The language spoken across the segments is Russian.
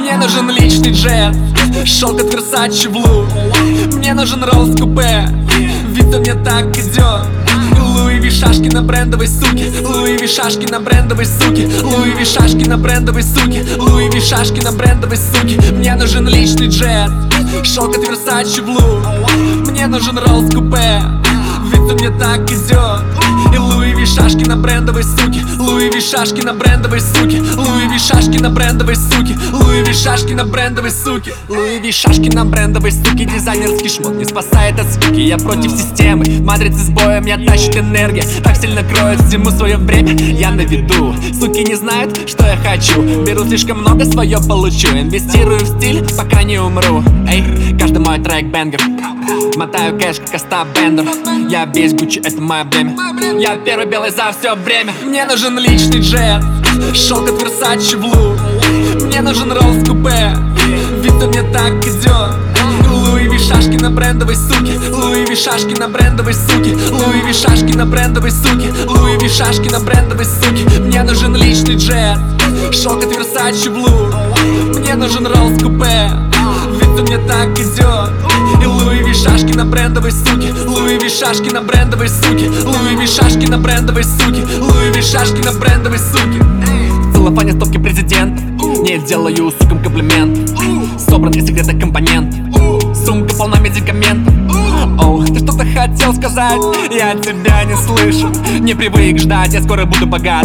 Мне нужен личный джет, шелк от Версачи в лук. Мне нужен Роллс купе, ведь он мне так идет. Луи Ви шашки на брендовой суке, Луи Ви шашки на брендовой суке, Луи Ви шашки на брендовой суке, Луи Ви шашки на брендовой суке. Мне нужен личный джет, шелк от Версачи в лук. Мне нужен Роллс купе, ведь он мне так идет. И Луи Ви шашки на брендовой суке, Луи Ви шашки на брендовой суке, Луи Ви шашки на брендовой суке, Луи Ви шашки на брендовой суке, Луи Ви шашки на брендовой суке. Дизайнерский шмот не спасает от скуки. Я против системы, матрицы с боем, я тащит энергия. Так сильно кроет всему свое время. Я на виду, суки не знают, что я хочу. Беру слишком много, свое получу. Инвестирую в стиль, пока не умру. Эй, каждый мой трек бенгер. Мотаю кэш, как Остап Бендер. Я весь Гуччи, это мое бремя. Я первый белый за все время. Мне нужен личный джет, шелк от Версачи в лук. Мне нужен Роллс купе, ведь он мне так идет. Луи Ви шашки на брендовой суке, Луи Ви шашки на брендовой суке, Луи Ви шашки на брендовой суке, Луи Ви шашки на брендовой суке. Мне нужен личный джет, шелк от Версачи в лук. Мне нужен Роллс купе, ведь он мне так идет. И Луи Ви шашки на брендовой суке, Луи Ви шашки на брендовой суке, Луи Ви шашки на брендовой суке, Луи Ви шашки на брендовой суке. В целлофане стопки президент, не делаю сукам комплимент. Собран из секретных компонентов, сумка полна медикаментов. Оу, ты что-то хотел сказать? Я тебя не слышу, не привык ждать, я скоро буду богат.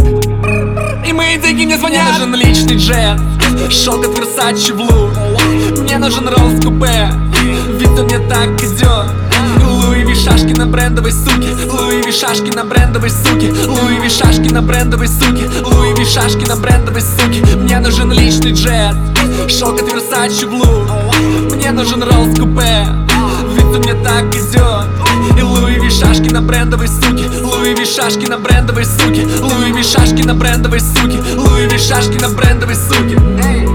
И мои деньги мне звонят. Мне нужен личный джет, шелк от Версачи в лук. Мне нужен Роллс купе, ведь он мне так идет. Луи Ви шашки на брендовой суке, Луи Ви шашки на брендовой суке, Луи Ви шашки на брендовой суке, Луи Ви шашки на брендовой суке. Мне нужен личный джет, шелк от Версачи в лук. Мне нужен Роллс купе, ведь он мне так идет. И Луи Ви шашки на брендовой суке, Луи Ви шашки на брендовой суке, Луи Ви шашки на брендовой суке, Луи Ви шашки на брендовой суке.